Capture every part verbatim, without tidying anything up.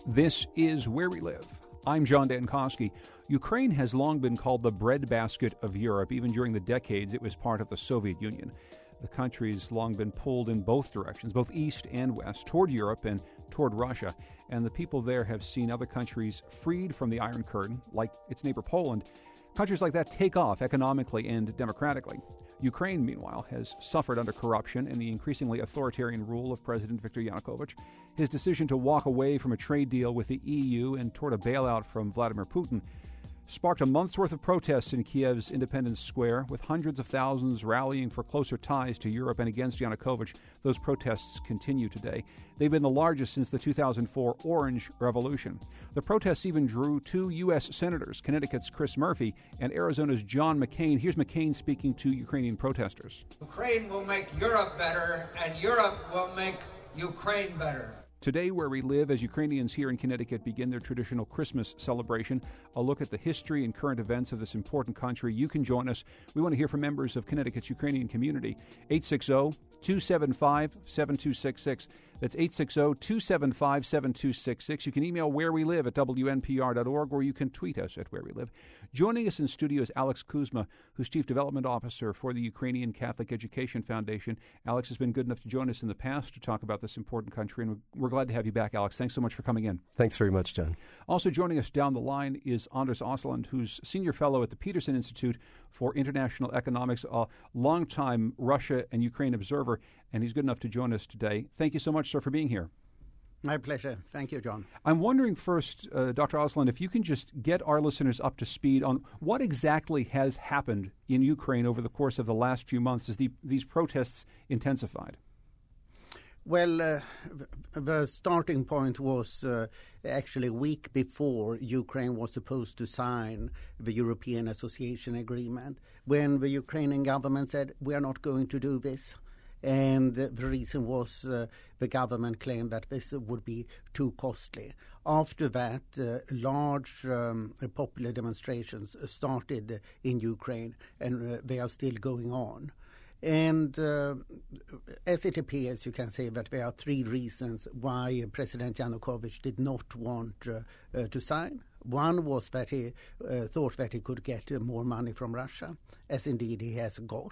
This is Where We Live. I'm John Dankosky. Ukraine has long been called the breadbasket of Europe. Even during the decades it was part of the Soviet Union. The country's long been pulled in both directions, both east and west, toward Europe and toward Russia. And the people there have seen other countries freed from the Iron Curtain, like its neighbor Poland. Countries like that take off economically and democratically. Ukraine, meanwhile, has suffered under corruption and the increasingly authoritarian rule of President Viktor Yanukovych. His decision to walk away from a trade deal with the E U and toward a bailout from Vladimir Putin sparked a month's worth of protests in Kiev's Independence Square, with hundreds of thousands rallying for closer ties to Europe and against Yanukovych. Those protests continue today. They've been the largest since the two thousand four Orange Revolution. The protests even drew two U S senators, Connecticut's Chris Murphy and Arizona's John McCain. Here's McCain speaking to Ukrainian protesters. Ukraine will make Europe better, and Europe will make Ukraine better. Today, Where We Live, as Ukrainians here in Connecticut begin their traditional Christmas celebration, a look at the history and current events of this important country. You can join us. We want to hear from members of Connecticut's Ukrainian community. eight six zero, two seven five, seven two six six. That's eight six zero, two seven five, seven two six six. You can email where we live at W N P R dot org, or you can tweet us at Where We Live. Joining us in studio is Alex Kuzma, who's Chief Development Officer for the Ukrainian Catholic Education Foundation. Alex has been good enough to join us in the past to talk about this important country, and we're glad to have you back, Alex. Thanks so much for coming in. Thanks very much, John. Also joining us down the line is Anders Osland, who's Senior Fellow at the Peterson Institute for International Economics, a longtime Russia and Ukraine observer, and he's good enough to join us today. Thank you so much, sir, for being here. My pleasure. Thank you, John. I'm wondering first, uh, Doctor Osland, if you can just get our listeners up to speed on what exactly has happened in Ukraine over the course of the last few months as the, these protests intensified. Well, uh, the starting point was uh, actually a week before Ukraine was supposed to sign the European Association Agreement, when the Ukrainian government said, we are not going to do this. And the reason was uh, the government claimed that this would be too costly. After that, uh, large um, popular demonstrations started in Ukraine, and uh, they are still going on. And uh, as it appears, you can say that there are three reasons why President Yanukovych did not want uh, uh, to sign. One was that he uh, thought that he could get uh, more money from Russia, as indeed he has got.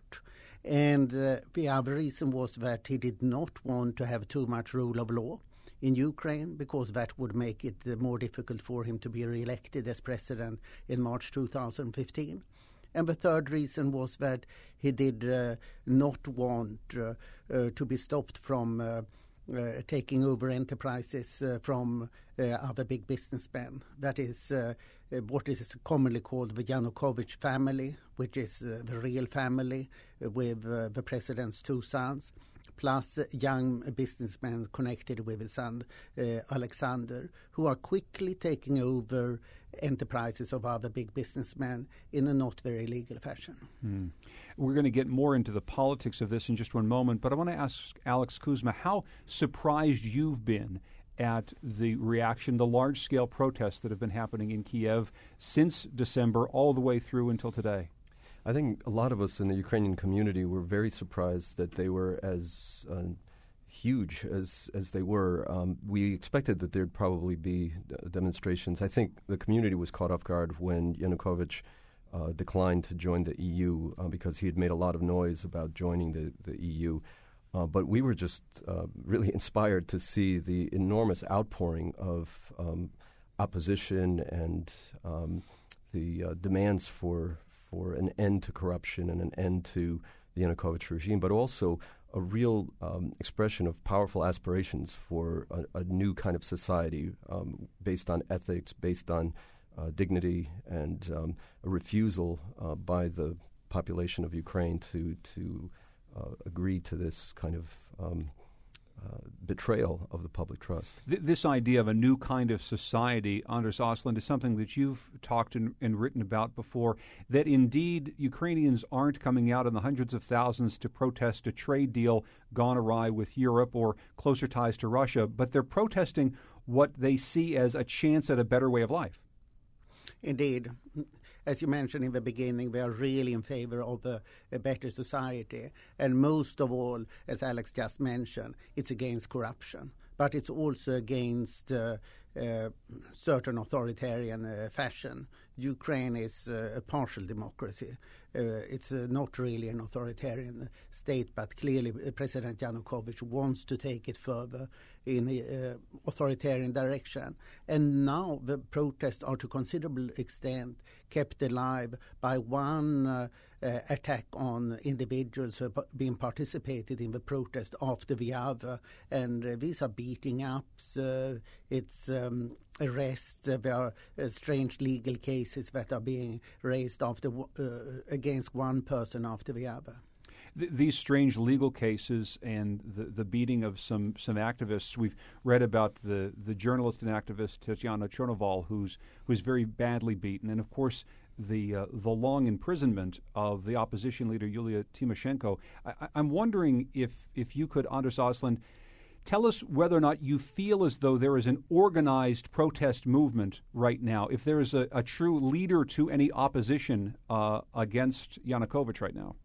And uh, the other reason was that he did not want to have too much rule of law in Ukraine, because that would make it uh, more difficult for him to be re-elected as president in March two thousand fifteen. And the third reason was that he did uh, not want uh, uh, to be stopped from uh, uh, taking over enterprises uh, from uh, other big businessmen. That is uh, uh, what is commonly called the Yanukovych family, which is uh, the real family uh, with uh, the president's two sons, plus young businessmen connected with his son, uh, Alexander, who are quickly taking over enterprises of other big businessmen in a not very legal fashion. Hmm. We're going to get more into the politics of this in just one moment, but I want to ask Alex Kuzma how surprised you've been at the reaction, the large-scale protests that have been happening in Kiev since December all the way through until today. I think a lot of us in the Ukrainian community were very surprised that they were as uh, huge as as they were. Um, we expected that there'd probably be uh, demonstrations. I think the community was caught off guard when Yanukovych uh, declined to join the E U uh, because he had made a lot of noise about joining the, the E U. Uh, but we were just uh, really inspired to see the enormous outpouring of um, opposition and um, the uh, demands for for an end to corruption and an end to the Yanukovych regime, but also a real um, expression of powerful aspirations for a, a new kind of society um, based on ethics, based on uh, dignity, and um, a refusal uh, by the population of Ukraine to to uh, agree to this kind of um, uh, betrayal of the public trust. Th- this idea of a new kind of society, Anders Osland, is something that you've talked and, and written about before, that indeed Ukrainians aren't coming out in the hundreds of thousands to protest a trade deal gone awry with Europe or closer ties to Russia, but they're protesting what they see as a chance at a better way of life. Indeed. As you mentioned in the beginning, we are really in favor of a, a better society. And most of all, as Alex just mentioned, it's against corruption. but it's also against uh, uh, certain authoritarian uh, fashion. Ukraine is uh, a partial democracy. Uh, it's uh, not really an authoritarian state, but clearly uh, President Yanukovych wants to take it further in the uh, authoritarian direction. And now the protests are to considerable extent kept alive by one uh, uh, attack on individuals who have been participated in the protest after the other. And uh, these are beating ups, uh, it's um, arrests, uh, there are uh, strange legal cases that are being raised after uh, against one person after the other. Th- these strange legal cases and the, the beating of some, some activists. We've read about the, the journalist and activist Tatiana Chernoval, who's who's very badly beaten, and of course the uh, the long imprisonment of the opposition leader Yulia Tymoshenko. I, I'm wondering if if you could, Anders Åslund, tell us whether or not you feel as though there is an organized protest movement right now, if there is a, a true leader to any opposition uh, against Yanukovych right now.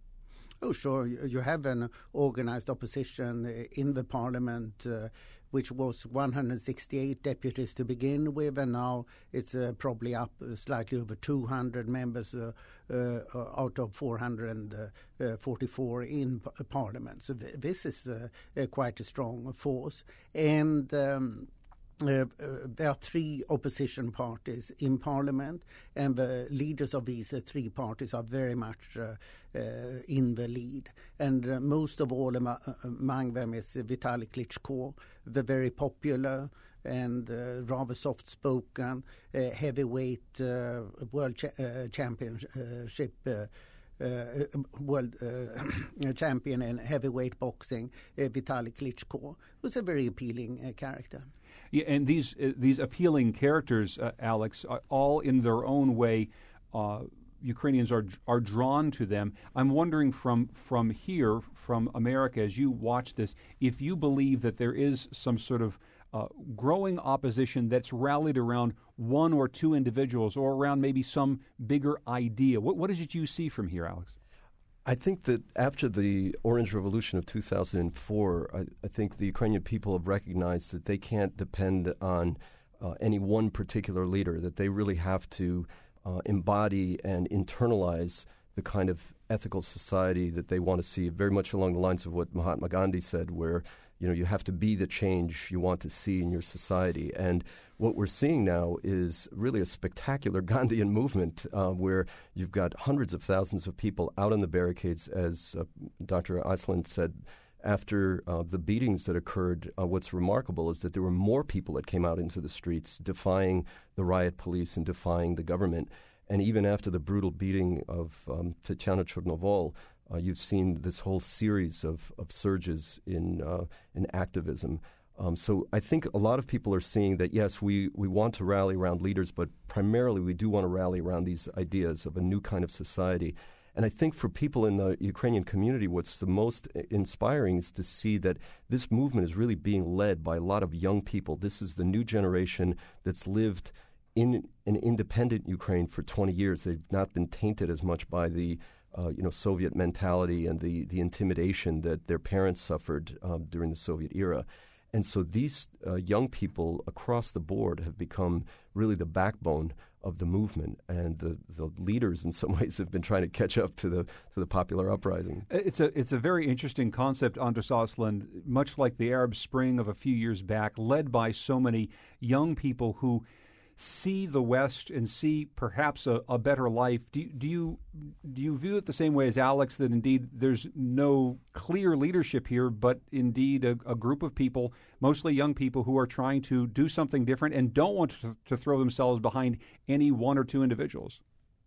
Oh, sure. You have an organized opposition in the parliament, uh, which was one hundred sixty-eight deputies to begin with, and now it's uh, probably up slightly over two hundred members uh, uh, out of four hundred forty-four in p- parliament. So th- this is uh, uh, quite a strong force. And Um, Uh, uh, there are three opposition parties in parliament, and the leaders of these uh, three parties are very much uh, uh, in the lead. And uh, most of all am- among them is uh, Vitaly Klitschko, the very popular and uh, rather soft-spoken uh, heavyweight uh, world cha- uh, championship uh, Uh, world uh, champion in heavyweight boxing, uh, Vitaly Klitschko, who's a very appealing uh, character. Yeah, and these uh, these appealing characters, uh, Alex, are all in their own way. Uh, Ukrainians are are drawn to them. I'm wondering from from here, from America, as you watch this, if you believe that there is some sort of uh, growing opposition that's rallied around one or two individuals, or around maybe some bigger idea. What what is it you see from here, Alex? I think that after the Orange Revolution of two thousand four, I, I think the Ukrainian people have recognized that they can't depend on uh, any one particular leader, that they really have to uh, embody and internalize the kind of ethical society that they want to see, very much along the lines of what Mahatma Gandhi said, where you know you have to be the change you want to see in your society. And what we're seeing now is really a spectacular Gandhian movement uh, where you've got hundreds of thousands of people out on the barricades, as uh, Doctor Åslund said. After uh, the beatings that occurred, uh, what's remarkable is that there were more people that came out into the streets defying the riot police and defying the government. And even after the brutal beating of um, Tatiana Chernoval, uh, you've seen this whole series of, of surges in uh, in activism. Um, so I think a lot of people are seeing that, yes, we, we want to rally around leaders, but primarily we do want to rally around these ideas of a new kind of society. And I think for people in the Ukrainian community, what's the most inspiring is to see that this movement is really being led by a lot of young people. This is the new generation that's lived in an independent Ukraine for twenty years. They've not been tainted as much by the uh, you know Soviet mentality and the, the intimidation that their parents suffered um, during the Soviet era. And so these uh, young people across the board have become really the backbone of the movement, and the, the leaders in some ways have been trying to catch up to the to the popular uprising. It's a it's a very interesting concept, Anders Åslund, much like the Arab Spring of a few years back, led by so many young people who see the West and see perhaps a, a better life. Do, do you do you view it the same way as Alex, that indeed there's no clear leadership here, but indeed a, a group of people, mostly young people, who are trying to do something different and don't want to, to throw themselves behind any one or two individuals?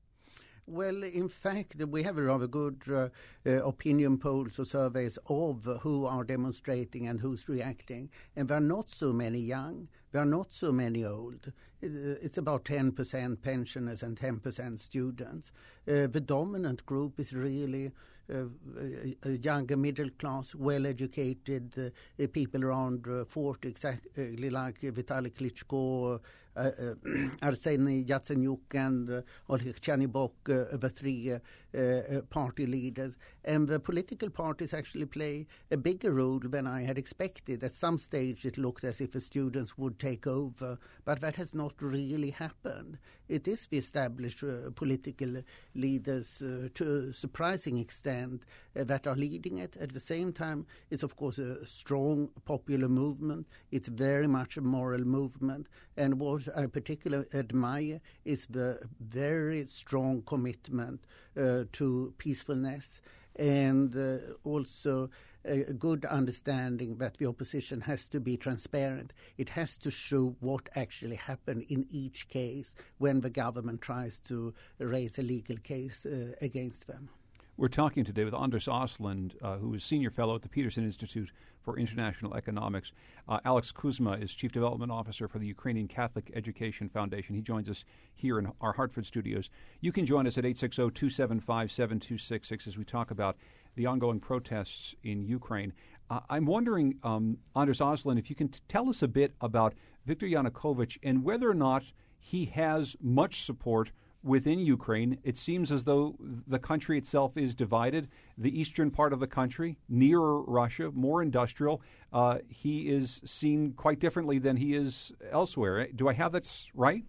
Well, in fact, we have a rather good uh, uh, opinion polls or surveys of who are demonstrating and who's reacting. And there are not so many young. There are not so many old. It's about ten percent pensioners and ten percent students. Uh, the dominant group is really uh, a younger middle class, well-educated uh, people around uh, forty, exactly like Vitaly Klitschko, uh, Arseniy Yatsenyuk and uh, Oleg Chanibok, uh, the three uh, uh, party leaders. And the political parties actually play a bigger role than I had expected. At some stage it looked as if the students would take over, but that has not really happened. It is the established uh, political leaders uh, to a surprising extent uh, that are leading it. At the same time, it's of course a strong popular movement. It's very much a moral movement. And what I particularly admire is the very strong commitment uh, to peacefulness, and uh, also a good understanding that the opposition has to be transparent. It has to show what actually happened in each case when the government tries to raise a legal case uh, against them. We're talking today with Anders Åslund, uh, who is Senior Fellow at the Peterson Institute for International Economics. Uh, Alex Kuzma is Chief Development Officer for the Ukrainian Catholic Education Foundation. He joins us here in our Hartford studios. You can join us at eight six zero, two seven five, seven two six six as we talk about the ongoing protests in Ukraine. Uh, I'm wondering, um, Anders Åslund, if you can t- tell us a bit about Viktor Yanukovych and whether or not he has much support within Ukraine. It seems as though the country itself is divided. The eastern part of the country, nearer Russia, more industrial, uh, he is seen quite differently than he is elsewhere. Do I have that right?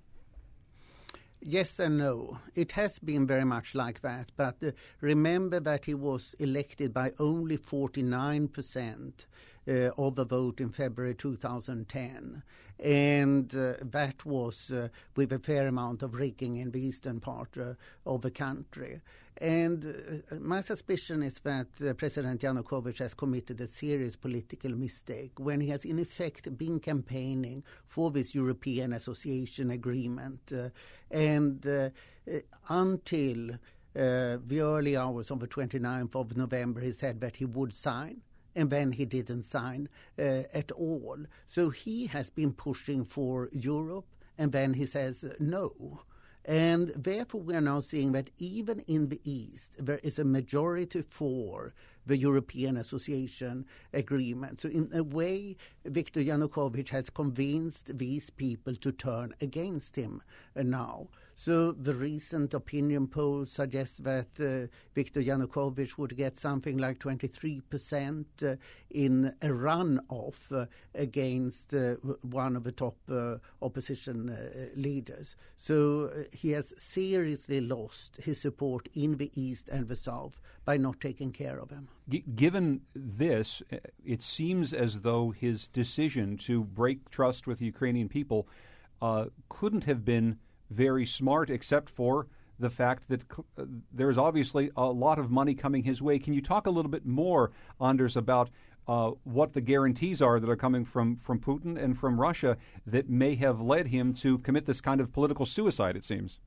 Yes and no. It has been very much like that. But uh, remember that he was elected by only forty-nine percent uh, of the vote in February two thousand ten. And uh, that was uh, with a fair amount of rigging in the eastern part uh, of the country. And uh, my suspicion is that uh, President Yanukovych has committed a serious political mistake when he has in effect been campaigning for this European Association Agreement. Uh, and uh, uh, until uh, the early hours of the twenty-ninth of November, he said that he would sign. And then he didn't sign uh, at all. So he has been pushing for Europe, and then he says uh, no. And therefore we are now seeing that even in the East, there is a majority for the European Association Agreement. So in a way, Viktor Yanukovych has convinced these people to turn against him uh, now. So the recent opinion poll suggests that uh, Viktor Yanukovych would get something like twenty-three percent uh, in a runoff uh, against uh, one of the top uh, opposition uh, leaders. So uh, he has seriously lost his support in the East and the South by not taking care of him. G- given this, it seems as though his decision to break trust with the Ukrainian people uh, couldn't have been very smart, except for the fact that uh, there's obviously a lot of money coming his way. Can you talk a little bit more, Anders, about uh, what the guarantees are that are coming from, from Putin and from Russia that may have led him to commit this kind of political suicide, it seems?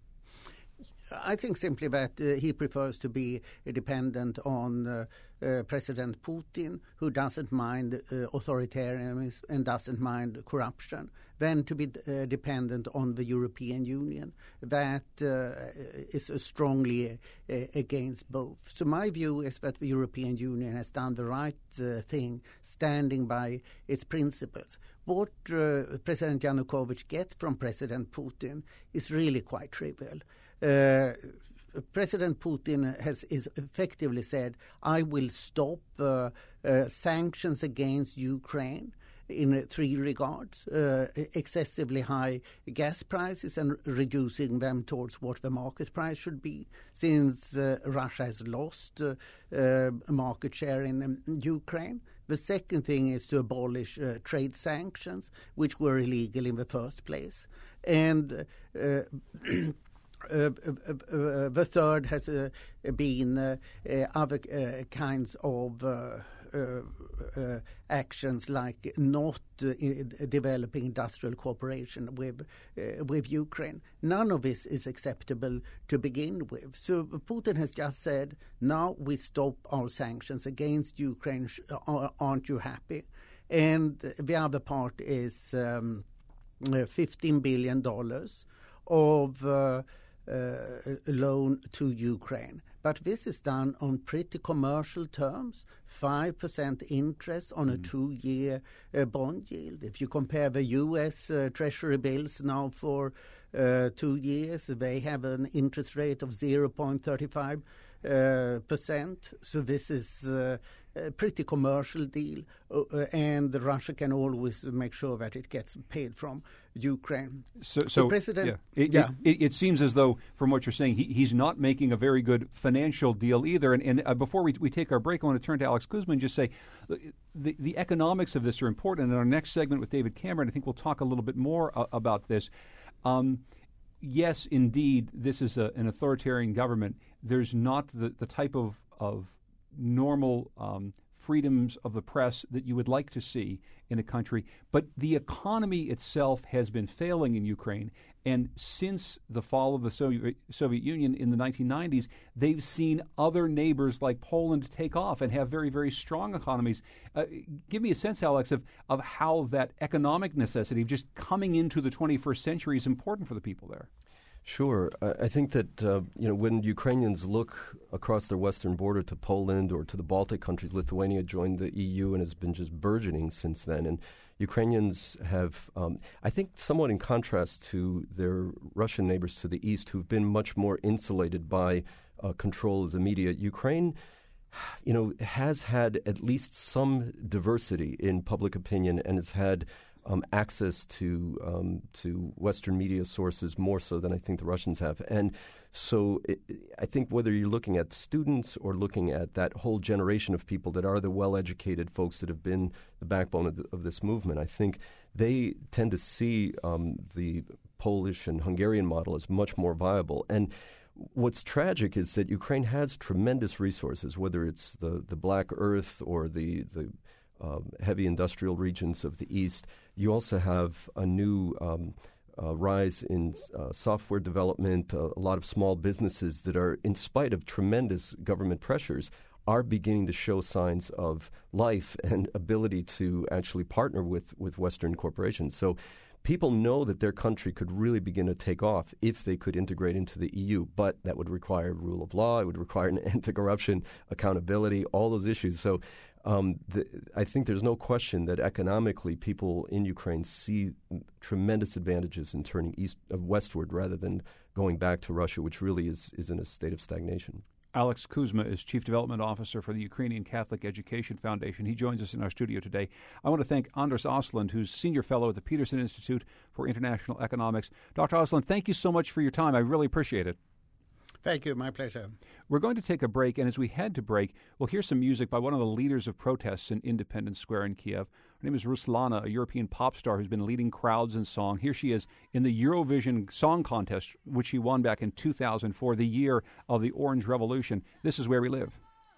I think simply that uh, he prefers to be uh, dependent on uh, uh, President Putin, who doesn't mind uh, authoritarianism and doesn't mind corruption, than to be uh, dependent on the European Union that uh, is uh, strongly uh, against both. So my view is that the European Union has done the right uh, thing, standing by its principles. What uh, President Yanukovych gets from President Putin is really quite trivial. Uh, President Putin has is effectively said, I will stop uh, uh, sanctions against Ukraine in uh, three regards, uh, excessively high gas prices and reducing them towards what the market price should be, since uh, Russia has lost uh, uh, market share in um, Ukraine. The second thing is to abolish uh, trade sanctions, which were illegal in the first place. And uh, Uh, uh, uh, the third has uh, been uh, uh, other uh, kinds of uh, uh, uh, actions, like not uh, developing industrial cooperation with uh, with Ukraine. None of this is acceptable to begin with. So Putin has just said, now we stop our sanctions against Ukraine. Aren't you happy? And the other part is um, fifteen billion dollars of Uh, Uh, loan to Ukraine. But this is done on pretty commercial terms, five percent interest on a mm. two-year uh, bond yield. If you compare the U S uh, Treasury bills now for uh, two years, they have an interest rate of zero point three five uh, percent. So this is uh, a pretty commercial deal, uh, and Russia can always make sure that it gets paid from Ukraine. So, so the president, yeah, it, yeah. It, it, it seems as though, from what you're saying, he, he's not making a very good financial deal either. And, and uh, before we, we take our break, I want to turn to Alex Kuzma and just say the, the economics of this are important. In our next segment with David Cameron, I think we'll talk a little bit more uh, about this. Um, yes, indeed, this is a, an authoritarian government. There's not the, the type of, of normal um, freedoms of the press that you would like to see in a country. But the economy itself has been failing in Ukraine. And since the fall of the Soviet, Soviet Union in the nineteen nineties, they've seen other neighbors like Poland take off and have very, very strong economies. Uh, give me a sense, Alex, of, of how that economic necessity of just coming into the twenty-first century is important for the people there. Sure. I think that uh, you know when Ukrainians look across their western border to Poland or to the Baltic countries, Lithuania joined the E U and has been just burgeoning since then. And Ukrainians have, um, I think, somewhat in contrast to their Russian neighbors to the east, who've been much more insulated by uh, control of the media. Ukraine, you know, has had at least some diversity in public opinion and has had Um, access to um, to Western media sources more so than I think the Russians have. And so it, I think whether you're looking at students or looking at that whole generation of people that are the well-educated folks that have been the backbone of, the, of this movement, I think they tend to see um, the Polish and Hungarian model as much more viable. And what's tragic is that Ukraine has tremendous resources, whether it's the, the Black Earth or the, the uh, heavy industrial regions of the East. You also have a new um, uh, rise in uh, software development, uh, a lot of small businesses that are, in spite of tremendous government pressures, are beginning to show signs of life and ability to actually partner with, with Western corporations. So people know that their country could really begin to take off if they could integrate into the E U, but that would require rule of law, it would require an anti-corruption, accountability, all those issues. So um, the, I think there's no question that economically people in Ukraine see tremendous advantages in turning east uh, westward rather than going back to Russia, which really is, is in a state of stagnation. Alex Kuzma is Chief Development Officer for the Ukrainian Catholic Education Foundation. He joins us in our studio today. I want to thank Anders Ostlund, who's Senior Fellow at the Peterson Institute for International Economics. Doctor Ostlund, thank you so much for your time. I really appreciate it. Thank you. My pleasure. We're going to take a break, and as we head to break, we'll hear some music by one of the leaders of protests in Independence Square in Kiev. Her name is Ruslana, a European pop star who's been leading crowds in song. Here she is in the Eurovision Song Contest, which she won back in two thousand four, the year of the Orange Revolution. This is Where We Live.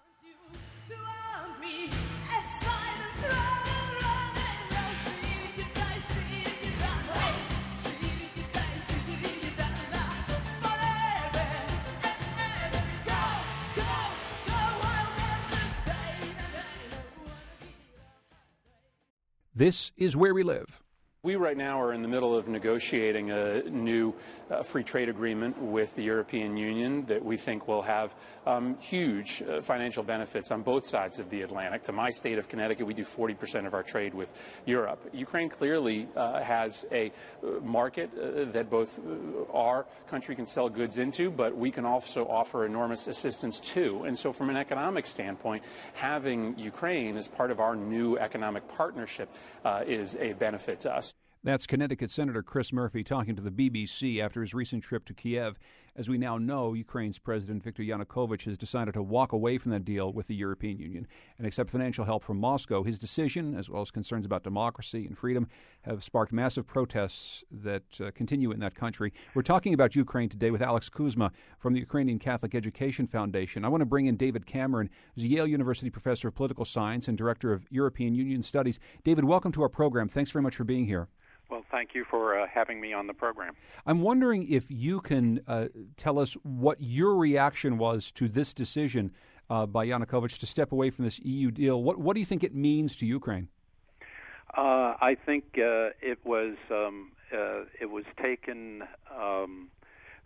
This is Where We Live. We right now are in the middle of negotiating a new uh, free trade agreement with the European Union that we think will have um, huge uh, financial benefits on both sides of the Atlantic. To my state of Connecticut, we do forty percent of our trade with Europe. Ukraine clearly uh, has a market uh, that both our country can sell goods into, but we can also offer enormous assistance too. And so from an economic standpoint, having Ukraine as part of our new economic partnership uh, is a benefit to us. That's Connecticut Senator Chris Murphy talking to the B B C after his recent trip to Kiev. As we now know, Ukraine's President Viktor Yanukovych has decided to walk away from that deal with the European Union and accept financial help from Moscow. His decision, as well as concerns about democracy and freedom, have sparked massive protests that uh, continue in that country. We're talking about Ukraine today with Alex Kuzma from the Ukrainian Catholic Education Foundation. I want to bring in David Cameron, who's a Yale University professor of political science and director of European Union Studies. David, welcome to our program. Thanks very much for being here. Well, thank you for uh, having me on the program. I'm wondering if you can uh, tell us what your reaction was to this decision uh, by Yanukovych to step away from this E U deal. What, what do you think it means to Ukraine? Uh, I think uh, it was um, uh, it was taken um,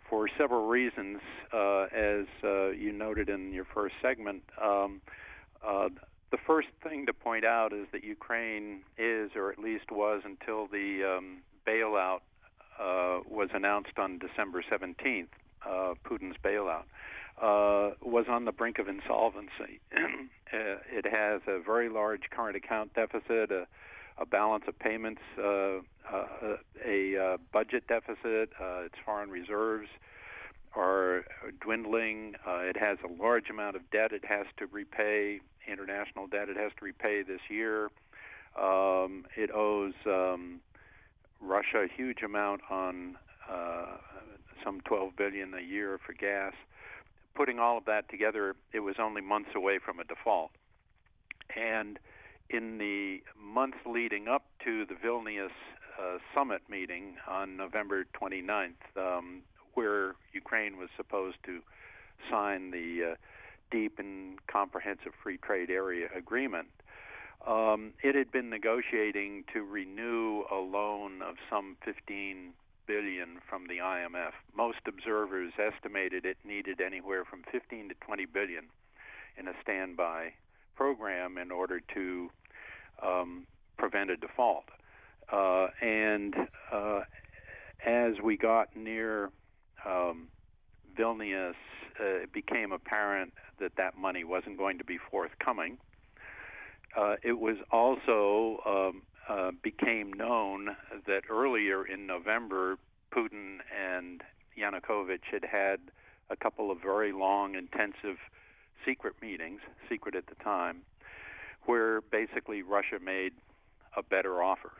for several reasons, uh, as uh, you noted in your first segment. Um, uh, the first thing to point out is that Ukraine is, or at least was until the um, bailout uh, was announced on December seventeenth, uh, Putin's bailout, uh, was on the brink of insolvency. uh, it has a very large current account deficit, a, a balance of payments, uh, uh, a uh, budget deficit, uh, its foreign reserves are dwindling. Uh, it has a large amount of debt it has to repay, international debt it has to repay this year. Um, it owes um, Russia a huge amount on uh, some twelve billion dollars a year for gas. Putting all of that together, it was only months away from a default. And in the months leading up to the Vilnius uh, summit meeting on November twenty-ninth, um, where Ukraine was supposed to sign the uh, deep and comprehensive free trade area agreement, um, it had been negotiating to renew a loan of some fifteen billion dollars from the I M F. Most observers estimated it needed anywhere from fifteen to twenty billion dollars in a standby program in order to um, prevent a default. Uh, and uh, as we got near um, Vilnius, uh, it became apparent that that money wasn't going to be forthcoming. Uh, it was also um, uh, became known that earlier in November, Putin and Yanukovych had had a couple of very long, intensive secret meetings, secret at the time, where basically Russia made a better offer.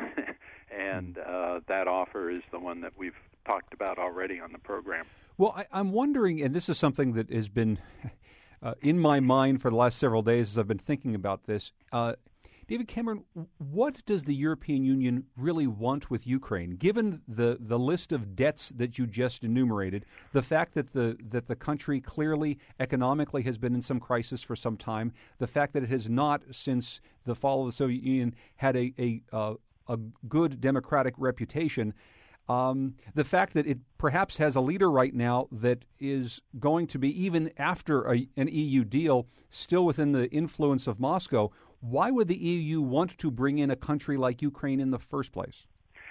and uh, that offer is the one that we've talked about already on the program. Well, I, I'm wondering, and this is something that has been uh, in my mind for the last several days as I've been thinking about this. Uh, David Cameron, what does the European Union really want with Ukraine, given the, the list of debts that you just enumerated, the fact that the that the country clearly economically has been in some crisis for some time, the fact that it has not, since the fall of the Soviet Union, had a a, uh, a good democratic reputation, um, the fact that it perhaps has a leader right now that is going to be, even after a, an E U deal, still within the influence of Moscow. Why would the E U want to bring in a country like Ukraine in the first place?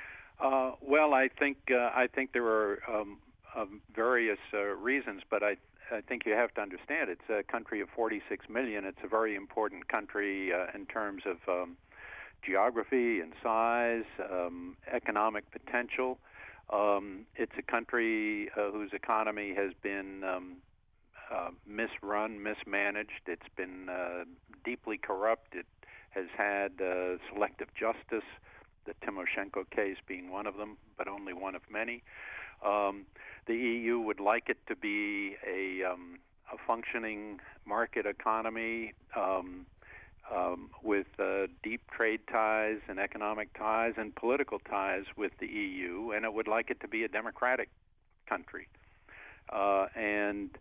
Uh, well, I think uh, I think there are um, um, various uh, reasons, but I I think you have to understand it's a country of forty-six million. It's a very important country uh, in terms of um, geography and size, um, economic potential. Um, it's a country uh, whose economy has been um, uh, misrun, mismanaged. It's been uh, deeply corrupt. It has had uh, selective justice, the Tymoshenko case being one of them, but only one of many. Um, the E U would like it to be a, um, a functioning market economy um, um, with uh, deep trade ties and economic ties and political ties with the E U, and it would like it to be a democratic country. Uh, and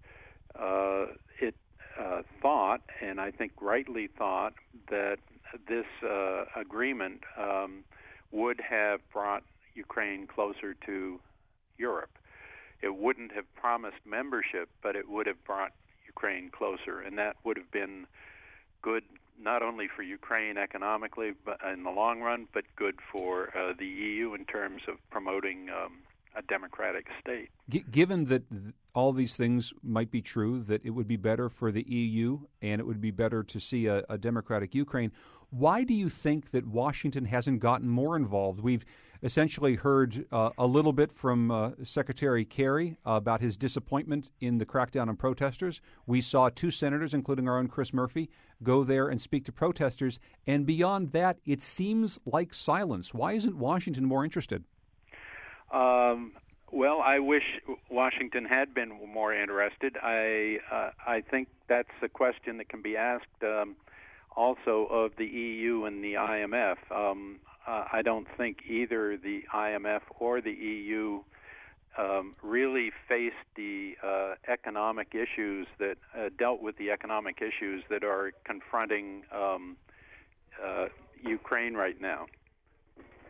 uh, it uh, thought, and I think rightly thought, that this uh, agreement um, would have brought Ukraine closer to Europe. It wouldn't have promised membership, but it would have brought Ukraine closer, and that would have been good not only for Ukraine economically but in the long run, but good for uh, the E U in terms of promoting um, a democratic state. G- given that th- all these things might be true, that it would be better for the E U and it would be better to see a, a democratic Ukraine, why do you think that Washington hasn't gotten more involved? We've essentially heard uh, a little bit from uh, Secretary Kerry uh, about his disappointment in the crackdown on protesters. We saw two senators, including our own Chris Murphy, go there and speak to protesters. And beyond that, it seems like silence. Why isn't Washington more interested? Um, well, I wish Washington had been more interested. I uh, I think that's a question that can be asked um, also of the E U and the I M F. Um, uh, I don't think either the I M F or the E U um, really faced the uh, economic issues that uh, dealt with the economic issues that are confronting um, uh, Ukraine right now.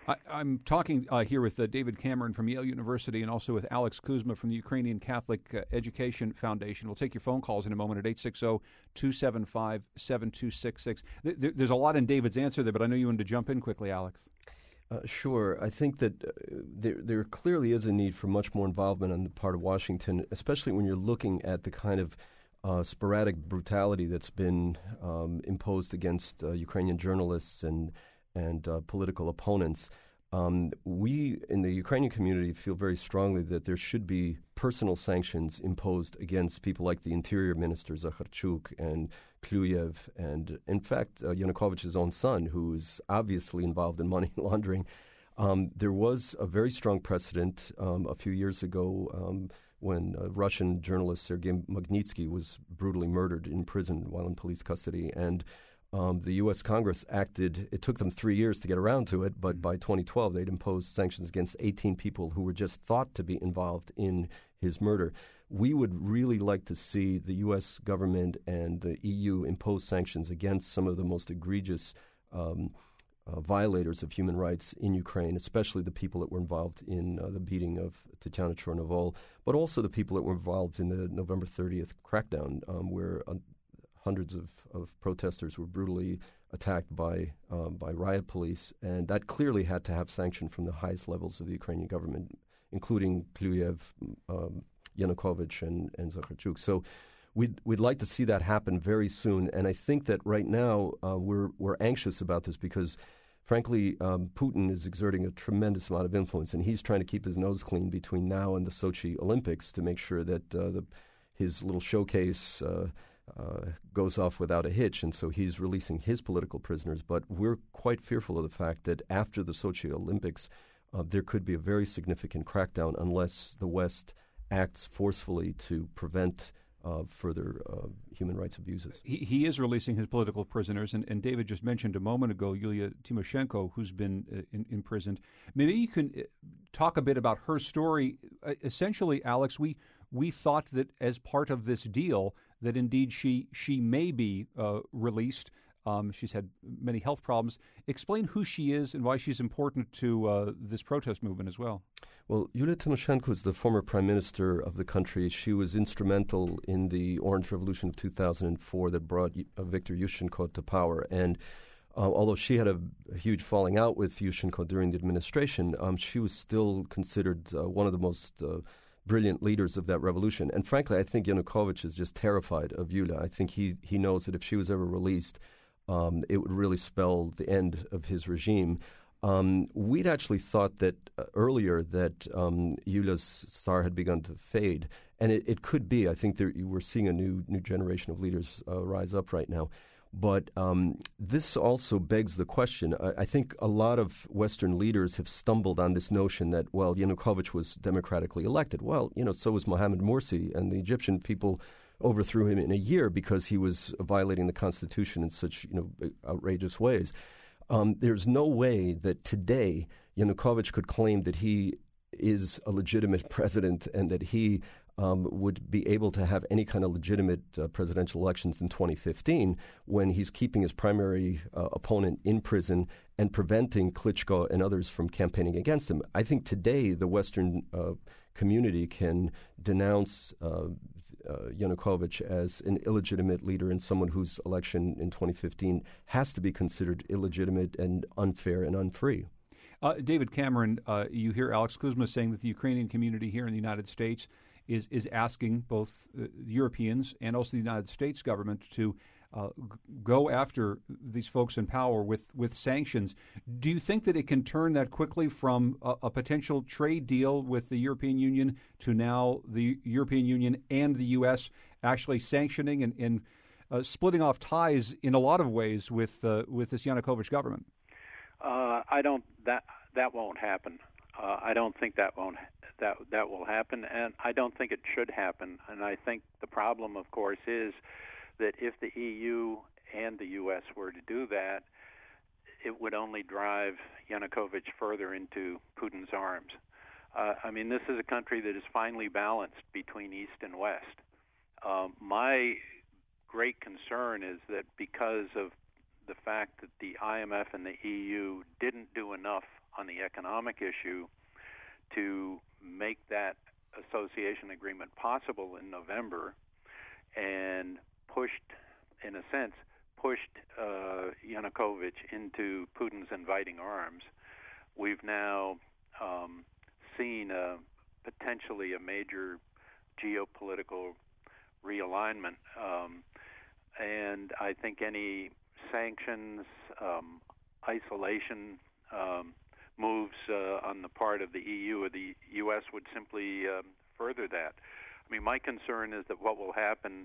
I, I'm talking uh, here with uh, David Cameron from Yale University and also with Alex Kuzma from the Ukrainian Catholic uh, Education Foundation. We'll take your phone calls in a moment at eight six zero, two seven five, seven two six six. Th- there's a lot in David's answer there, but I know you wanted to jump in quickly, Alex. Uh, sure. I think that uh, there, there clearly is a need for much more involvement on the part of Washington, especially when you're looking at the kind of uh, sporadic brutality that's been um, imposed against uh, Ukrainian journalists and and uh, political opponents. Um, we in the Ukrainian community feel very strongly that there should be personal sanctions imposed against people like the Interior Minister Zakharchuk and Kluyev, and in fact uh, Yanukovych's own son, who is obviously involved in money laundering. Um, there was a very strong precedent um, a few years ago um, when uh, Russian journalist Sergei Magnitsky was brutally murdered in prison while in police custody, and Um, the U S Congress acted. It took them three years to get around to it, but by twenty twelve, they'd imposed sanctions against eighteen people who were just thought to be involved in his murder. We would really like to see the U S government and the E U impose sanctions against some of the most egregious um, uh, violators of human rights in Ukraine, especially the people that were involved in uh, the beating of Tatiana Chornovol, but also the people that were involved in the November thirtieth crackdown, um, where uh, hundreds of, of protesters were brutally attacked by um, by riot police, and that clearly had to have sanction from the highest levels of the Ukrainian government, including Kluyev, um, Yanukovych, and, and Zakharchuk. So we'd, we'd like to see that happen very soon, and I think that right now uh, we're, we're anxious about this because, frankly, um, Putin is exerting a tremendous amount of influence, and he's trying to keep his nose clean between now and the Sochi Olympics to make sure that uh, the, his little showcase uh, Uh, goes off without a hitch, and so he's releasing his political prisoners. But we're quite fearful of the fact that after the Sochi Olympics, uh, there could be a very significant crackdown unless the West acts forcefully to prevent uh, further uh, human rights abuses. He, he is releasing his political prisoners, and, and David just mentioned a moment ago Yulia Tymoshenko, who's been uh, in, imprisoned. Maybe you can uh, talk a bit about her story. Uh, essentially, Alex, we we thought that as part of this deal that indeed she she may be uh, released. Um, she's had many health problems. Explain who she is and why she's important to uh, this protest movement as well. Well, Yulia Tymoshenko is the former prime minister of the country. She was instrumental in the Orange Revolution of two thousand four that brought uh, Viktor Yushchenko to power. And uh, although she had a, a huge falling out with Yushchenko during the administration, um, she was still considered uh, one of the most uh, brilliant leaders of that revolution. And frankly, I think Yanukovych is just terrified of Yulia. I think he, he knows that if she was ever released, um, it would really spell the end of his regime. Um, we'd actually thought that uh, earlier that um, Yulia's star had begun to fade, and it, it could be. I think there, we're seeing a new new generation of leaders uh, rise up right now. But um, this also begs the question. I, I think a lot of Western leaders have stumbled on this notion that, well, Yanukovych was democratically elected. Well, you know, so was Mohamed Morsi, and the Egyptian people overthrew him in a year because he was violating the Constitution in such, you know, outrageous ways. Um, there's no way that today Yanukovych could claim that he is a legitimate president and that he um, would be able to have any kind of legitimate uh, presidential elections in twenty fifteen when he's keeping his primary uh, opponent in prison and preventing Klitschko and others from campaigning against him. I think today the Western uh, community can denounce uh, uh, Yanukovych as an illegitimate leader and someone whose election in twenty fifteen has to be considered illegitimate and unfair and unfree. Uh, David Cameron, uh, you hear Alex Kuzma saying that the Ukrainian community here in the United States is is asking both uh, Europeans and also the United States government to uh, g- go after these folks in power with, with sanctions. Do you think that it can turn that quickly from a, a potential trade deal with the European Union to now the European Union and the U S actually sanctioning and, and uh, splitting off ties in a lot of ways with uh, with this Yanukovych government? Uh, I don't. That that won't happen. Uh, I don't think that won't that that will happen, and I don't think it should happen. And I think the problem, of course, is that if the E U and the U S were to do that, it would only drive Yanukovych further into Putin's arms. Uh, I mean, this is a country that is finely balanced between East and West. Um, my great concern is that because of the fact that the I M F and the E U didn't do enough on the economic issue to make that association agreement possible in November, and pushed, in a sense, pushed uh, Yanukovych into Putin's inviting arms. We've now um, seen a, potentially a major geopolitical realignment, um, and I think any sanctions, um, isolation um, moves uh, on the part of the E U or the U S would simply um, further that. I mean, my concern is that what will happen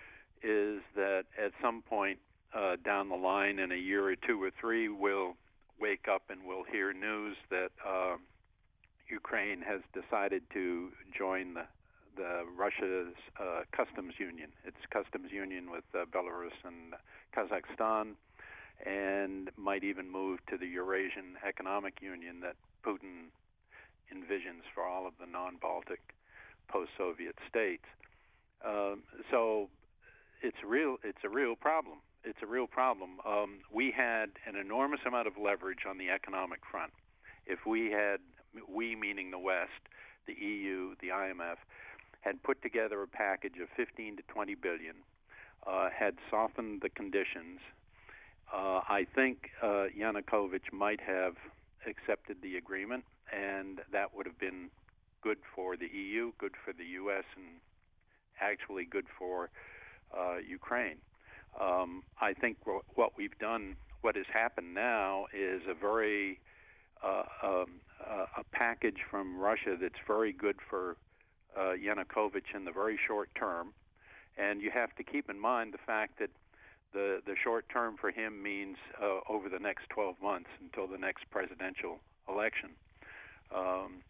is that at some point uh, down the line, in a year or two or three, we'll wake up and we'll hear news that uh, Ukraine has decided to join the, the Russia's uh, customs union. It's customs union with uh, Belarus and Kazakhstan, and might even move to the Eurasian Economic Union that Putin envisions for all of the non-Baltic post-Soviet states. Um, so it's real. It's a real problem. It's a real problem. Um, we had an enormous amount of leverage on the economic front. If we had, we meaning the West, the E U, the I M F, had put together a package of fifteen to twenty billion, uh, had softened the conditions, uh, I think uh, Yanukovych might have accepted the agreement, and that would have been good for the E U, good for the U S, and actually good for uh, Ukraine. Um, I think what we've done, what has happened now, is a very uh, um, uh, a package from Russia that's very good for uh, Yanukovych in the very short term, and you have to keep in mind the fact that the the short term for him means uh, over the next twelve months until the next presidential election. Um,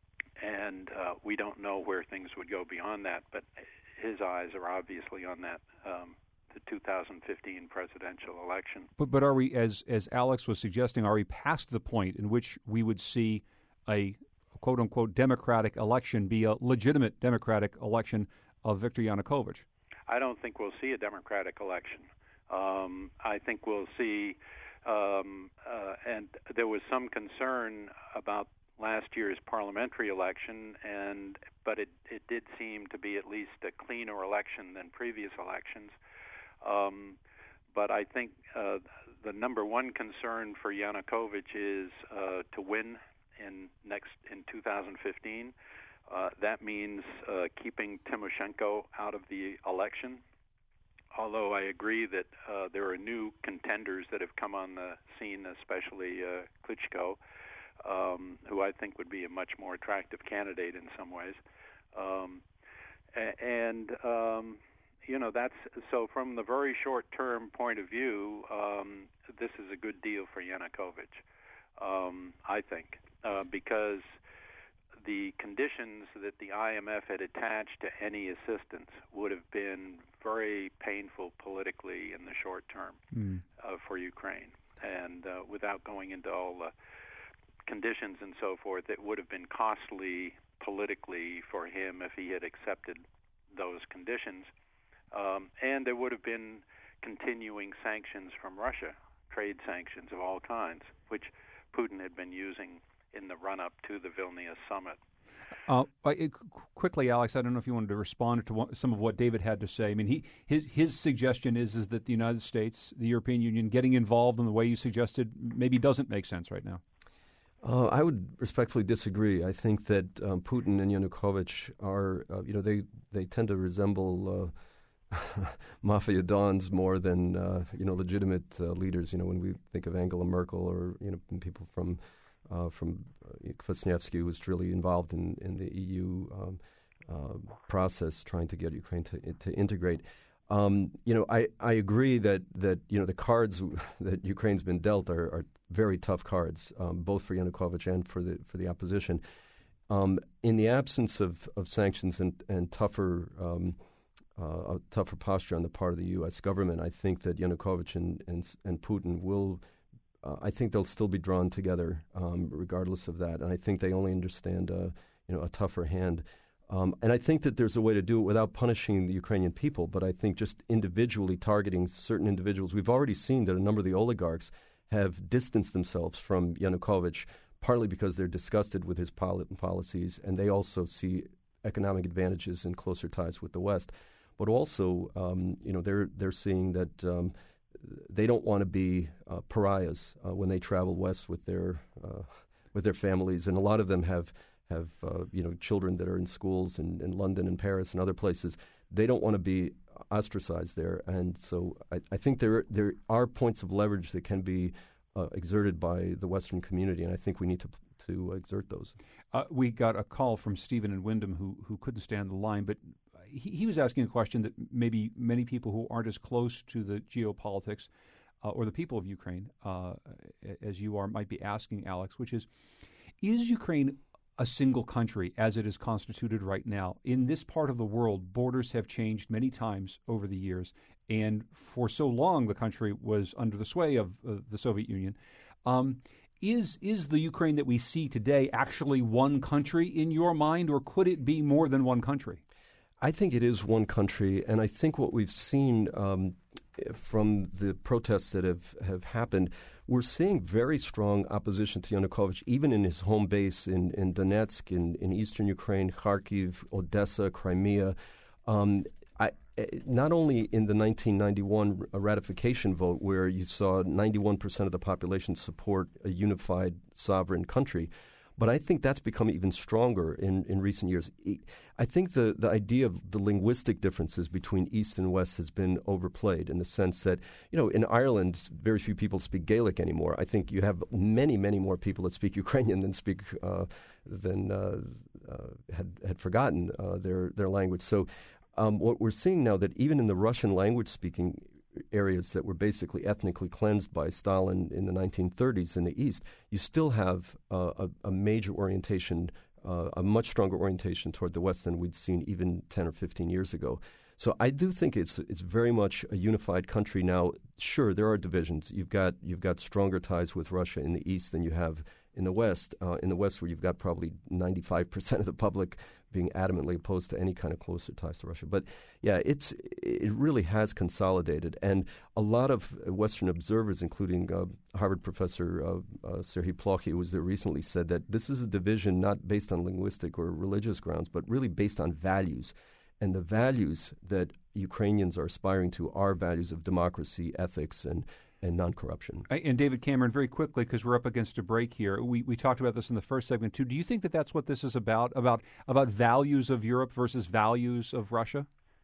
and uh, we don't know where things would go beyond that, but his eyes are obviously on that, um, the two thousand fifteen presidential election. But but are we, as as Alex was suggesting, are we past the point in which we would see a quote-unquote democratic election be a legitimate democratic election of Viktor Yanukovych? I don't think we'll see a democratic election. Um, I think we'll see, um, uh, and there was some concern about last year's parliamentary election, and but it, it did seem to be at least a cleaner election than previous elections. Um, but I think uh, the number one concern for Yanukovych is uh, to win in next in two thousand fifteen. Uh, that means uh, keeping Tymoshenko out of the election. Although I agree that uh, there are new contenders that have come on the scene, especially uh, Klitschko, um, who I think would be a much more attractive candidate in some ways. Um, and, um, you know, that's so from the very short-term point of view, um, this is a good deal for Yanukovych, um, I think, uh, because the conditions that the I M F had attached to any assistance would have been very painful politically in the short term mm. uh, for Ukraine. And uh, without going into all the conditions and so forth, it would have been costly politically for him if he had accepted those conditions. Um, and there would have been continuing sanctions from Russia, trade sanctions of all kinds, which Putin had been using in the run-up to the Vilnius summit. Uh, it, quickly, Alex, I don't know if you wanted to respond to what, some of what David had to say. I mean, he his his suggestion is is that the United States, the European Union, getting involved in the way you suggested maybe doesn't make sense right now. Uh, I would respectfully disagree. I think that um, Putin and Yanukovych are, uh, you know, they, they tend to resemble uh, mafia dons more than, uh, you know, legitimate uh, leaders. You know, when we think of Angela Merkel or, you know, people from Uh, from uh, Kwasniewski, who was really involved in, in the E U um, uh, process, trying to get Ukraine to to integrate. Um, you know, I, I agree that, that you know the cards that Ukraine's been dealt are, are very tough cards, um, both for Yanukovych and for the for the opposition. Um, in the absence of, of sanctions and and tougher um, uh, a tougher posture on the part of the U S government, I think that Yanukovych and and, and Putin will. Uh, I think they'll still be drawn together, um, regardless of that, and I think they only understand, uh, you know, a tougher hand. Um, and I think that there's a way to do it without punishing the Ukrainian people, but I think just individually targeting certain individuals. We've already seen that a number of the oligarchs have distanced themselves from Yanukovych, partly because they're disgusted with his pol- policies, and they also see economic advantages and closer ties with the West. But also, um, you know, they're they're seeing that um, they don't want to be uh, pariahs uh, when they travel west with their uh, with their families, and a lot of them have. have uh, you know children that are in schools in, in London and Paris and other places. They don't want to be ostracized there, and so I, I think there there are points of leverage that can be uh, exerted by the Western community, and I think we need to to exert those. Uh, we got a call from Stephen in Wyndham who who couldn't stand the line, but he, he was asking a question that maybe many people who aren't as close to the geopolitics uh, or the people of Ukraine uh, as you are might be asking, Alex, which is, is Ukraine a single country as it is constituted right now? In this part of the world, borders have changed many times over the years, and for so long the country was under the sway of uh, the Soviet Union. Um, is is the Ukraine that we see today actually one country in your mind, or could it be more than one country? I think it is one country, and I think what we've seen um, from the protests that have, have happened, we're seeing very strong opposition to Yanukovych, even in his home base in, in Donetsk, in, in eastern Ukraine, Kharkiv, Odessa, Crimea. Um, I, not only in the nineteen ninety-one ratification vote, where you saw ninety-one percent of the population support a unified sovereign country, but I think that's become even stronger in, in recent years. I think the, the idea of the linguistic differences between East and West has been overplayed in the sense that, you know, in Ireland, very few people speak Gaelic anymore. I think you have many, many more people that speak Ukrainian than speak uh, than uh, uh, had had forgotten uh, their their language. So um, what we're seeing now that even in the Russian language speaking areas that were basically ethnically cleansed by Stalin in the nineteen thirties in the East, you still have uh, a, a major orientation, uh, a much stronger orientation toward the West than we'd seen even ten or fifteen years ago. So I do think it's it's very much a unified country now. Sure, there are divisions. You've got you've got stronger ties with Russia in the East than you have in the West. Uh, in the West, where you've got probably ninety-five percent of the public being adamantly opposed to any kind of closer ties to Russia. But yeah, it's it really has consolidated, and a lot of Western observers, including uh, Harvard professor uh, uh, Serhiy Plokhy, who was there recently, said that this is a division not based on linguistic or religious grounds, but really based on values. And the values that Ukrainians are aspiring to are values of democracy, ethics, and and non-corruption. And David Cameron, very quickly, because we're up against a break here, we, we talked about this in the first segment too. Do you think that that's what this is about, about about values of Europe versus values of Russia?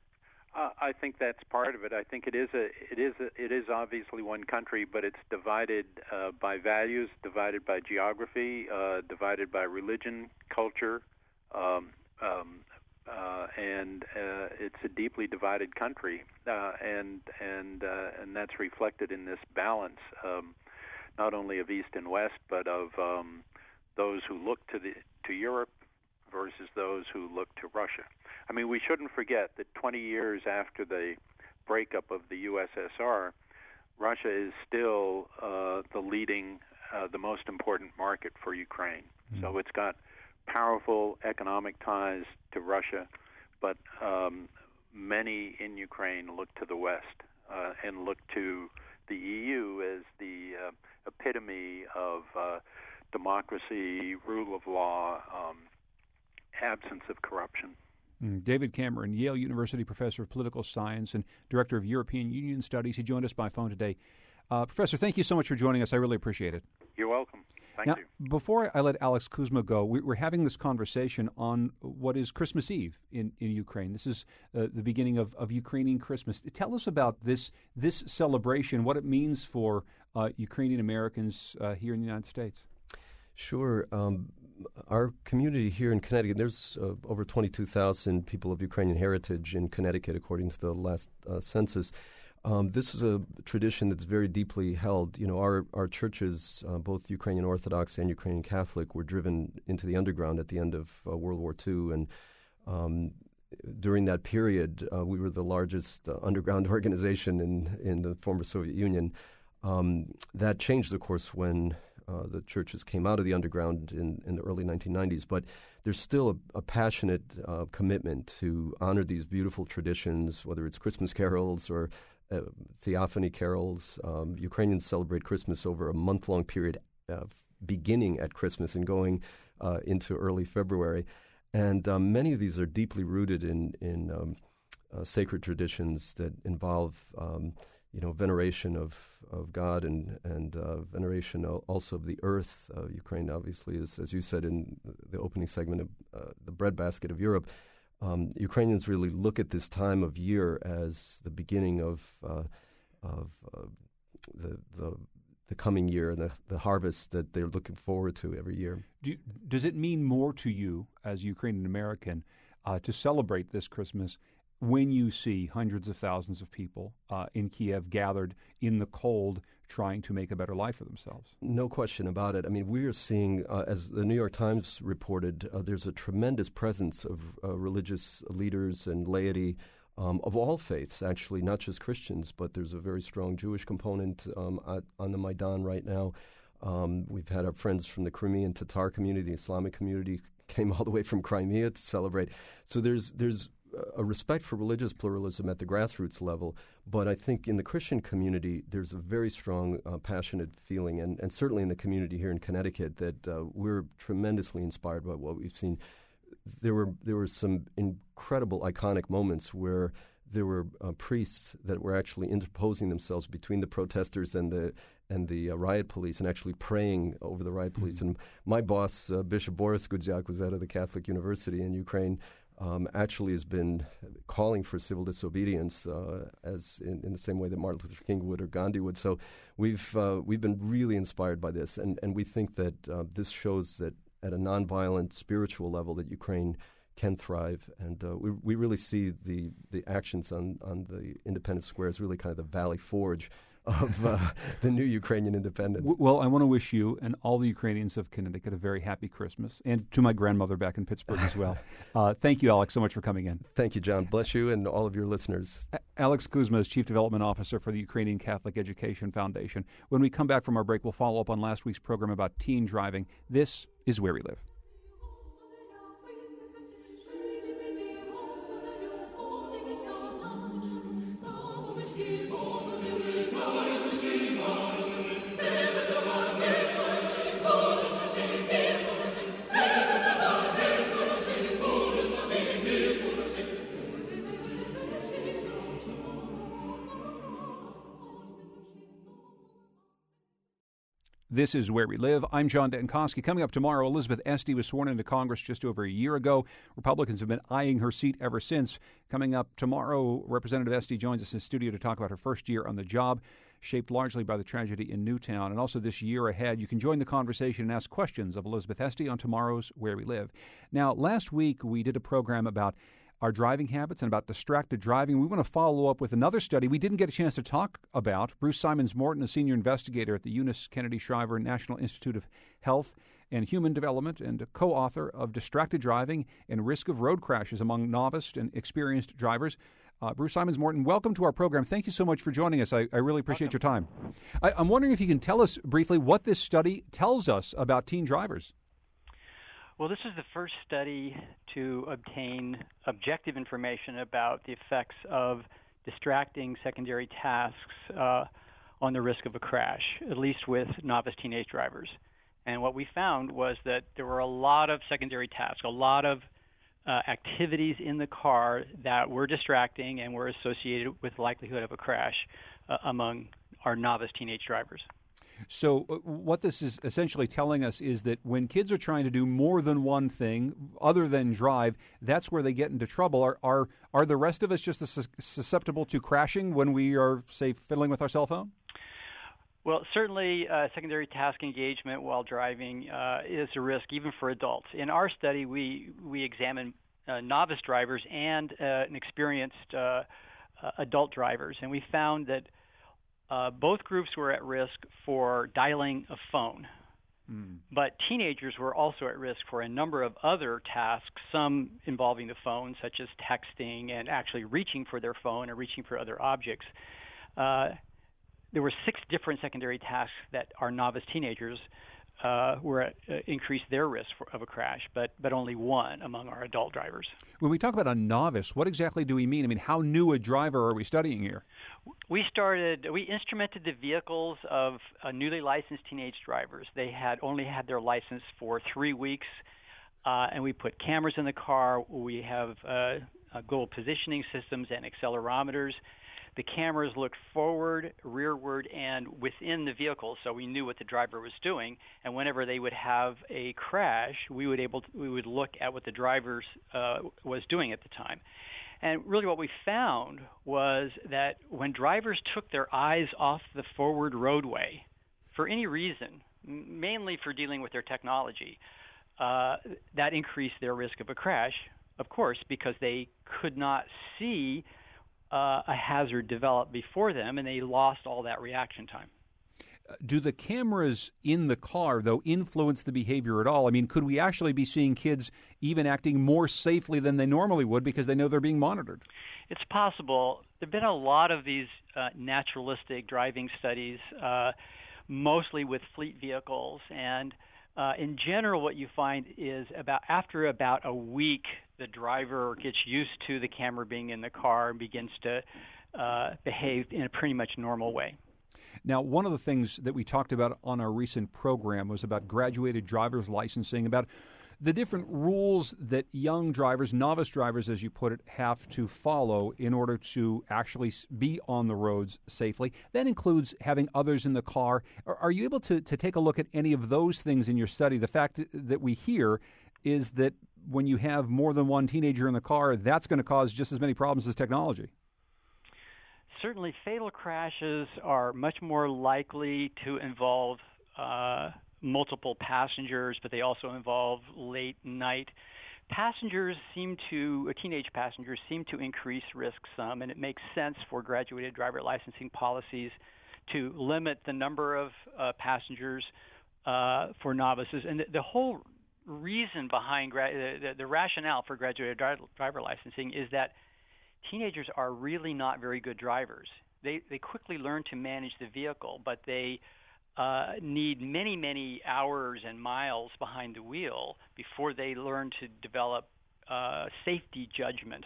Uh, I think that's part of it. I think it is a it is a, it is obviously one country, but it's divided uh, by values, divided by geography, uh, divided by religion, culture, um, um, Uh, and uh, it's a deeply divided country, uh, and and uh, and that's reflected in this balance, um, not only of East and West, but of um, those who look to the to Europe versus those who look to Russia. I mean, we shouldn't forget that twenty years after the breakup of the U S S R, Russia is still uh, the leading, uh, the most important market for Ukraine. Mm-hmm. So it's got powerful economic ties to Russia, but um, many in Ukraine look to the West uh, and look to the E U as the uh, epitome of uh, democracy, rule of law, um, absence of corruption. Mm. David Cameron, Yale University professor of political science and director of European Union Studies. He joined us by phone today. Uh, Professor, thank you so much for joining us. I really appreciate it. You're welcome. Thank now, you. Before I let Alex Kuzma go, we, we're having this conversation on what is Christmas Eve in, in Ukraine. This is uh, the beginning of, of Ukrainian Christmas. Tell us about this this celebration, what it means for uh, Ukrainian Americans uh, here in the United States. Sure. Um, our community here in Connecticut, there's uh, over twenty-two thousand people of Ukrainian heritage in Connecticut, according to the last uh, census. Um, this is a tradition that's very deeply held. You know, our, our churches, uh, both Ukrainian Orthodox and Ukrainian Catholic, were driven into the underground at the end of uh, World War Two. And um, during that period, uh, we were the largest uh, underground organization in, in the former Soviet Union. Um, that changed, of course, when Uh, the churches came out of the underground in, in the early nineteen nineties, but there's still a, a passionate uh, commitment to honor these beautiful traditions, whether it's Christmas carols or uh, theophany carols. Um, Ukrainians celebrate Christmas over a month-long period, uh, beginning at Christmas and going uh, into early February. And um, many of these are deeply rooted in, in um, uh, sacred traditions that involve um, you know, veneration of, of God and and uh, veneration also of the earth. Uh, Ukraine obviously is, as you said in the opening segment, of uh, the breadbasket of Europe. Um, Ukrainians really look at this time of year as the beginning of uh, of uh, the the the coming year and the, the harvest that they're looking forward to every year. Do you, does it mean more to you as a Ukrainian American uh, to celebrate this Christmas when you see hundreds of thousands of people uh, in Kiev gathered in the cold trying to make a better life for themselves? No question about it. I mean, we are seeing, uh, as the New York Times reported, uh, there's a tremendous presence of uh, religious leaders and laity um, of all faiths, actually, not just Christians, but there's a very strong Jewish component um, at, on the Maidan right now. Um, we've had our friends from the Crimean Tatar community, the Islamic community, came all the way from Crimea to celebrate. So there's there's a respect for religious pluralism at the grassroots level, but I think in the Christian community there's a very strong, uh, passionate feeling, and, and certainly in the community here in Connecticut, that uh, we're tremendously inspired by what we've seen. There were there were some incredible, iconic moments where there were uh, priests that were actually interposing themselves between the protesters and the and the uh, riot police, and actually praying over the riot police. Mm-hmm. And my boss, uh, Bishop Boris Gudziak, was out of the Catholic University in Ukraine. Um, actually has been calling for civil disobedience, uh, as in, in the same way that Martin Luther King would or Gandhi would. So we've uh, we've been really inspired by this, and, and we think that uh, this shows that at a nonviolent, spiritual level that Ukraine can thrive, and uh, we we really see the the actions on, on the Independence Square as really kind of the Valley Forge of uh, the new Ukrainian independence. Well, I want to wish you and all the Ukrainians of Connecticut a very happy Christmas, and to my grandmother back in Pittsburgh as well. Uh, thank you, Alex, so much for coming in. Thank you, John. Bless you and all of your listeners. A- Alex Kuzma is Chief Development Officer for the Ukrainian Catholic Education Foundation. When we come back from our break, we'll follow up on last week's program about teen driving. This is Where We Live. This is Where We Live. I'm John Dankosky. Coming up tomorrow, Elizabeth Esty was sworn into Congress just over a year ago. Republicans have been eyeing her seat ever since. Coming up tomorrow, Representative Esty joins us in studio to talk about her first year on the job, shaped largely by the tragedy in Newtown, and also this year ahead. You can join the conversation and ask questions of Elizabeth Esty on tomorrow's Where We Live. Now, last week we did a program about our driving habits and about distracted driving. We want to follow up with another study we didn't get a chance to talk about. Bruce Simons-Morton, a senior investigator at the Eunice Kennedy Shriver National Institute of Health and Human Development and a co-author of Distracted Driving and Risk of Road Crashes Among Novice and Experienced Drivers. Uh, Bruce Simons-Morton, welcome to our program. Thank you so much for joining us. I, I really appreciate welcome. your time. I, I'm wondering if you can tell us briefly what this study tells us about teen drivers. Well, this is the first study to obtain objective information about the effects of distracting secondary tasks uh, on the risk of a crash, at least with novice teenage drivers. And what we found was that there were a lot of secondary tasks, a lot of uh, activities in the car that were distracting and were associated with likelihood of a crash uh, among our novice teenage drivers. So uh, what this is essentially telling us is that when kids are trying to do more than one thing other than drive, that's where they get into trouble. Are are, are the rest of us just as susceptible to crashing when we are, say, fiddling with our cell phone? Well, certainly uh, secondary task engagement while driving uh, is a risk even for adults. In our study, we, we examined uh, novice drivers and uh, an experienced uh, uh, adult drivers, and we found that Uh, both groups were at risk for dialing a phone, mm. but teenagers were also at risk for a number of other tasks, some involving the phone, such as texting and actually reaching for their phone or reaching for other objects. Uh, there were six different secondary tasks that our novice teenagers uh, were at, uh, increased their risk for, of a crash, but but only one among our adult drivers. When we talk about a novice, what exactly do we mean? I mean, how new a driver are we studying here? We started, we instrumented the vehicles of uh, newly licensed teenage drivers. They had only had their license for three weeks, uh, and we put cameras in the car. We have uh, uh, goal positioning systems and accelerometers. The cameras looked forward, rearward, and within the vehicle, so we knew what the driver was doing. And whenever they would have a crash, we would able to, we would look at what the driver uh, was doing at the time. And really what we found was that when drivers took their eyes off the forward roadway for any reason, mainly for dealing with their technology, uh, that increased their risk of a crash, of course, because they could not see uh, a hazard develop before them, and they lost all that reaction time. Do the cameras in the car, though, influence the behavior at all? I mean, could we actually be seeing kids even acting more safely than they normally would because they know they're being monitored? It's possible. There have been a lot of these uh, naturalistic driving studies, uh, mostly with fleet vehicles. And uh, in general, what you find is about after about a week, the driver gets used to the camera being in the car and begins to uh, behave in a pretty much normal way. Now, one of the things that we talked about on our recent program was about graduated driver's licensing, about the different rules that young drivers, novice drivers, as you put it, have to follow in order to actually be on the roads safely. That includes having others in the car. Are you able to, to take a look at any of those things in your study? The fact that we hear is that when you have more than one teenager in the car, that's going to cause just as many problems as technology. Certainly, fatal crashes are much more likely to involve uh, multiple passengers, but they also involve late night. Passengers seem to, uh, teenage passengers seem to increase risk some, and it makes sense for graduated driver licensing policies to limit the number of uh, passengers uh, for novices. And the, the whole reason behind gra- the, the rationale for graduated dri- driver licensing is that teenagers are really not very good drivers. They they quickly learn to manage the vehicle, but they uh, need many, many hours and miles behind the wheel before they learn to develop uh, safety judgment.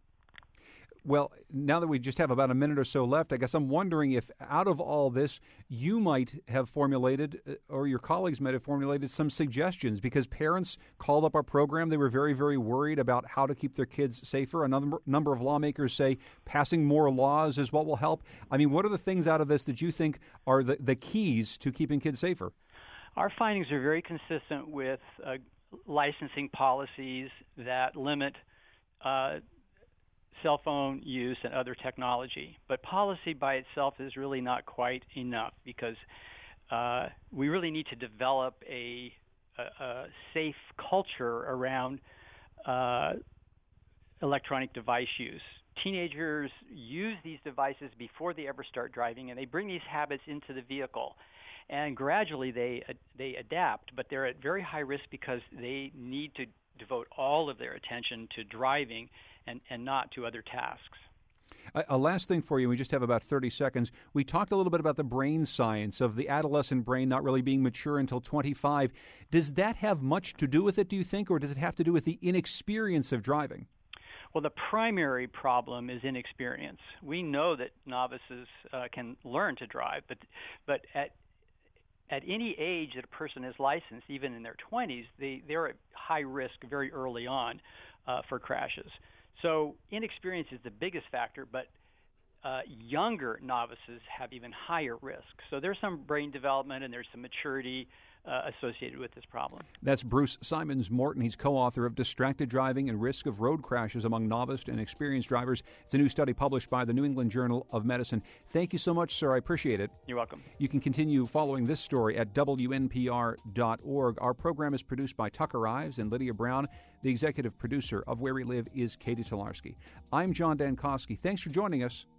Well, now that we just have about a minute or so left, I guess I'm wondering if out of all this, you might have formulated, or your colleagues might have formulated some suggestions, because parents called up our program. They were very, very worried about how to keep their kids safer. A number, number of lawmakers say passing more laws is what will help. I mean, what are the things out of this that you think are the, the keys to keeping kids safer? Our findings are very consistent with uh, licensing policies that limit uh, cell phone use and other technology. But policy by itself is really not quite enough, because uh, we really need to develop a, a, a safe culture around uh, electronic device use. Teenagers use these devices before they ever start driving, and they bring these habits into the vehicle. And gradually they uh, they adapt, but they're at very high risk because they need to devote all of their attention to driving and, and not to other tasks. A, a last thing for you, we just have about thirty seconds. We talked a little bit about the brain science of the adolescent brain not really being mature until twenty-five. Does that have much to do with it, do you think, or does it have to do with the inexperience of driving? Well, the primary problem is inexperience. We know that novices uh, can learn to drive, but but at At any age that a person is licensed, even in their twenties, they, they're at high risk very early on uh, for crashes. So inexperience is the biggest factor, but uh, younger novices have even higher risk. So there's some brain development and there's some maturity uh, associated with this problem. That's Bruce Simons Morton. He's co-author of Distracted Driving and Risk of Road Crashes Among Novice and Experienced Drivers. It's a new study published by the New England Journal of Medicine. Thank you so much, sir. I appreciate it. You're welcome. You can continue following this story at W N P R dot org. Our program is produced by Tucker Ives and Lydia Brown. The executive producer of Where We Live is Katie Tolarski. I'm John Dankosky. Thanks for joining us.